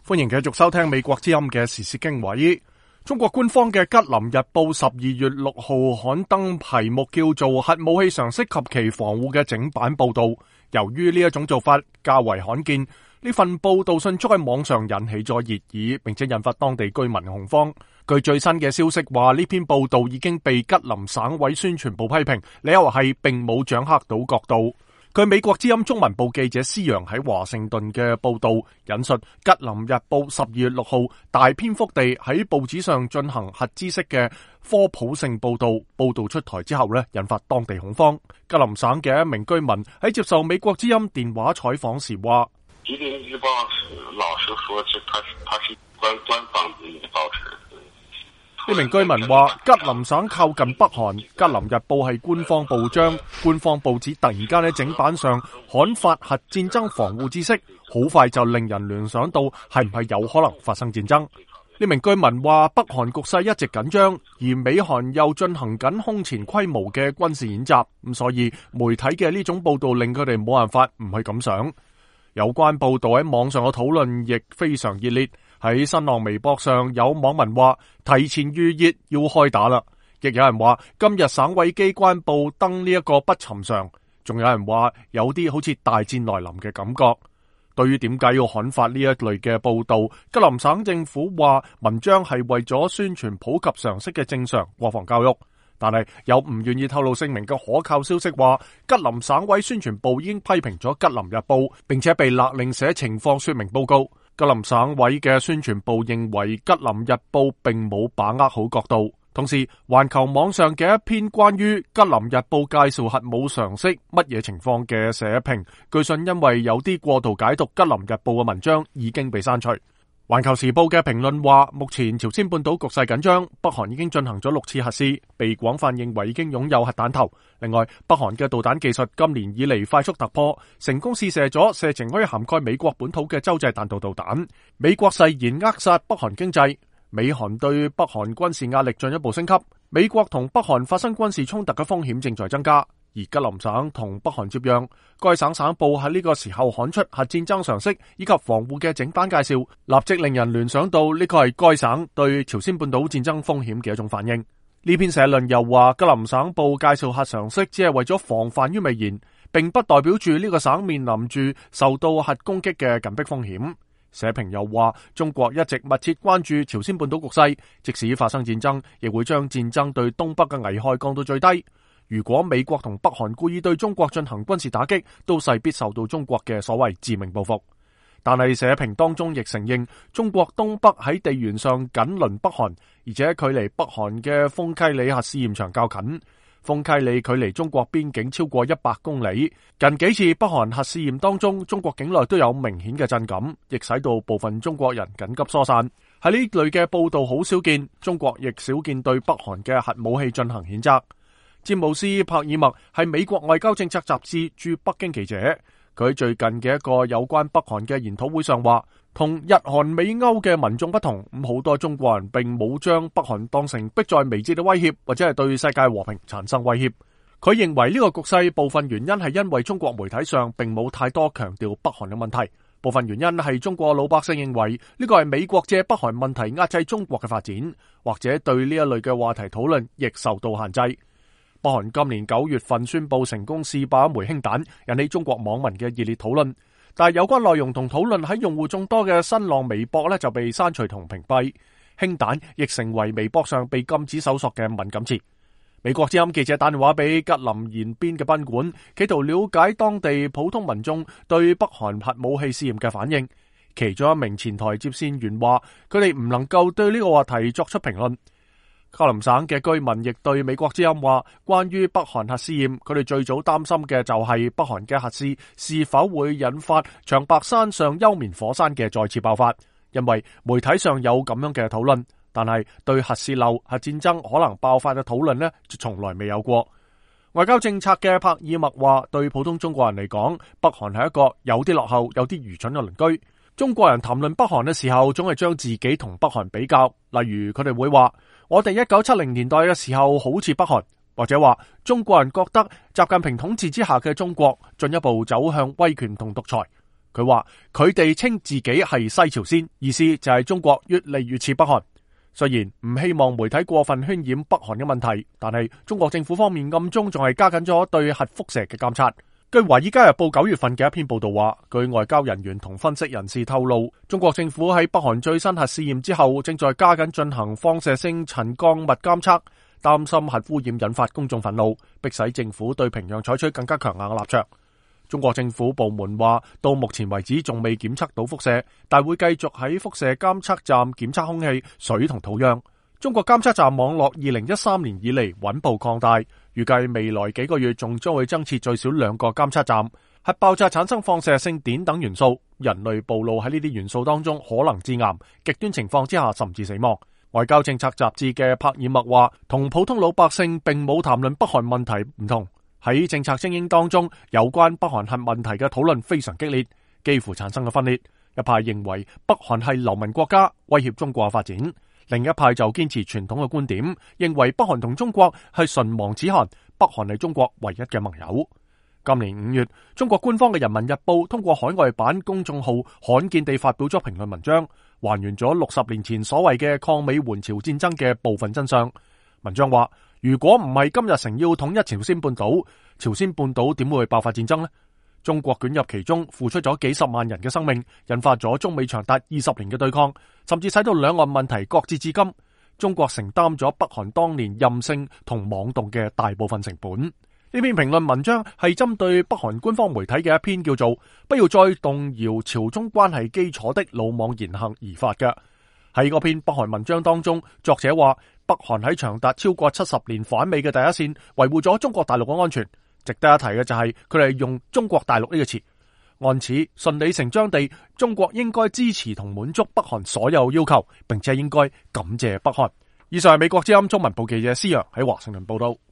歡迎繼續收聽美國之音嘅時事經緯。中國官方嘅《吉林日報》12月6號刊登題目叫做核武器常識及其防護嘅整版報道。由於呢一種做法較為罕見，呢份報道迅速喺網上引起咗熱議，並且引發當地居民恐慌。據最新嘅消息話，呢篇報道已經被吉林省委宣傳部批評，理由係並冇掌握到角度。據美國之音中文部記者施洋喺華盛頓嘅報道引述，吉林日報12月6號大篇幅地喺報紙上進行核知識嘅科普性報道，報道出台之後引發當地恐慌。吉林省嘅一名居民喺接受美國之音電話採訪時話： 吉林日報老實說，它是官方的報紙。 呢名居民話，吉林省靠近北韓，吉林日報係官方報章，官方報紙突然間喺整版上刊發核戰爭防護知識，好快就令人聯想到係唔係有可能發生戰爭。呢名居民話，北韓局勢一直緊張，而美韓又進行緊空前規模嘅軍事演習，咁所以媒體嘅呢種報道令佢哋冇辦法唔係咁想。有關報道喺網上嘅討論亦非常熱烈。喺新浪微博上有網民話提前預熱要開打啦，亦有人話今日省委機關報登呢一個不尋常，仲有人話有啲好似大戰來臨嘅感覺。對於點解要刊發呢一類嘅報道，吉林省政府話文章係為咗宣傳普及常識嘅正常國防教育，但係有唔願意透露姓名嘅可靠消息話，吉林省委宣傳部已經批評咗吉林日報，並且被勒令寫情況說明報告。吉林省委嘅宣傳部認為吉林日報並冇把握好角度，同時環球網上嘅一篇關於吉林日報介紹核武常識乜嘢情況嘅社評，據信因為有啲過度解讀吉林日報嘅文章已經被刪除。環球時報嘅評論話，目前朝鮮半島局勢緊張，北韓已經進行咗6次核試，被廣泛認為已經擁有核彈頭。另外，北韓嘅導彈技術今年以嚟快速突破，成功試射咗射程可以涵蓋美國本土嘅洲際彈道導彈。美國誓言扼殺北韓經濟，美韓對北韓軍事壓力進一步升級，美國同北韓發生軍事衝突嘅風險正在增加。而吉林省同北韓接壤，該省省報喺呢個時候刊出核戰爭常識以及防護嘅整版介紹，立即令人聯想到呢個係該省對朝鮮半島戰爭風險嘅一種反應。呢篇社論又話，吉林省報介紹核常識只係為咗防範於未然，並不代表住呢個省面臨住受到核攻擊嘅緊迫風險。社評又話，中國一直密切關注朝鮮半島局勢，即使發生戰爭，亦會將戰爭對東北嘅危害降到最低。如果美國同北韓故意對中國進行軍事打擊，都勢必受到中國嘅所謂致命報復。但係社評當中亦承認，中國東北喺地緣上緊鄰北韓，而且距離北韓嘅豐溪里核試驗場較近。豐溪里距離中國邊境超過100公里。近幾次北韓核試驗當中，中國境內都有明顯嘅震感，亦使到部分中國人緊急疏散。喺呢類嘅報道好少見，中國亦少見對北韓嘅核武器進行譴責。詹姆斯·帕爾默係美國外交政策雜誌駐北京記者，佢最近嘅一個有關北韓嘅研討會上話，同日韓美歐嘅民眾不同，好多中國人並冇將北韓當成迫在眉睫嘅威脅，或者係對世界和平產生威脅。佢認為呢個局勢部分原因係因為中國媒體上並冇太多強調北韓嘅問題，部分原因係中國老百姓認為呢個係美國借北韓問題壓制中國嘅發展，或者對呢一類嘅話題討論亦受到限制。北韓今年9月份宣布成功試爆一枚氫彈，引起中國網民嘅熱烈討論。但係有關內容同討論喺用戶眾多嘅新浪微博就被刪除同屏蔽。氫彈亦成為微博上被禁止搜索嘅敏感詞。美國之音記者打電話俾吉林延邊嘅賓館，企圖了解當地普通民眾對北韓核武器試驗嘅反應。其中一名前台接線員話，佢哋唔能夠對呢個話題作出評論。吉林省嘅居民亦對美國之音話，關於北韓核試驗，佢哋最早擔心嘅就係北韓嘅核試是否會引發長白山上休眠火山嘅再次爆發，因為媒體上有咁樣嘅討論，但係對核洩漏、核戰爭可能爆發嘅討論就從來未有過。外交政策嘅帕爾默話，對普通中國人嚟講，北韓係一個有啲落後、有啲愚蠢嘅鄰居。中國人談論北韓嘅時候，總係將自己同北韓比較，例如佢哋會話，我哋1970年代嘅時候好似北韓，或者話中國人覺得習近平統治之下嘅中國進一步走向威權同獨裁。 佢話佢哋稱自己係西朝鮮，意思就係中國越嚟越似北韓。雖然唔希望媒體過分渲染北韓嘅問題，但係中國政府方面暗中仲係加緊咗對核輻射嘅監察。據《華爾街日報》9月份嘅一篇報道話，據外交人員同分析人士透露，中國政府喺北韓最新核試驗之後，正在加緊進行放射性陳鋼物監測，擔心核污染引發公眾憤怒，迫使政府對平壤採取更加強硬嘅立場。中國政府部門話，到目前為止仲未檢測到輻射，但會繼續喺輻射監測站檢測空氣、水同土壤。中國監測站網絡2013年以嚟穩步擴大，預計未來幾個月仲將會增設最少2個監測站。核爆炸產生放射性碘等元素，人類暴露喺呢啲元素當中可能致癌，極端情況之下甚至死亡。外交政策雜誌嘅帕爾默話，同普通老百姓並冇談論北韓問題唔同。喺政策精英當中，有關北韓核問題嘅討論非常激烈，幾乎產生咗分裂。一派認為北韓係流氓國家，威脅中國發展；另一派就堅持傳統嘅觀點，認為北韓同中國係唇亡齒寒，北韓係中國唯一嘅盟友。今年5月，中國官方嘅《人民日報》通過海外版公眾號罕見地發表咗評論文章，還原咗60年前所謂嘅抗美援朝戰爭嘅部分真相。文章話，如果唔係金日成要統一朝鮮半島，朝鮮半島點會爆發戰爭呢？中國捲入其中，付出咗幾十萬人嘅生命，引發咗中美長達20年嘅對抗，甚至使到兩岸問題擱置至今。中國承擔咗北韓當年任性同妄動嘅大部分成本。呢篇評論文章係針對北韓官方媒體嘅一篇叫做《不要再動搖朝中關係基礎的魯莽言行》而發嘅。喺嗰篇北韓文章當中，作者話北韓喺長達超過70年反美嘅第一線，維護咗中國大陸嘅安全。值得一提嘅就係佢哋用中國大陸呢個詞，按此順理成章地，中國應該支持同滿足北韓所有要求，並且應該感謝北韓。以上係美國之音中文部記者施洋喺華盛頓報道。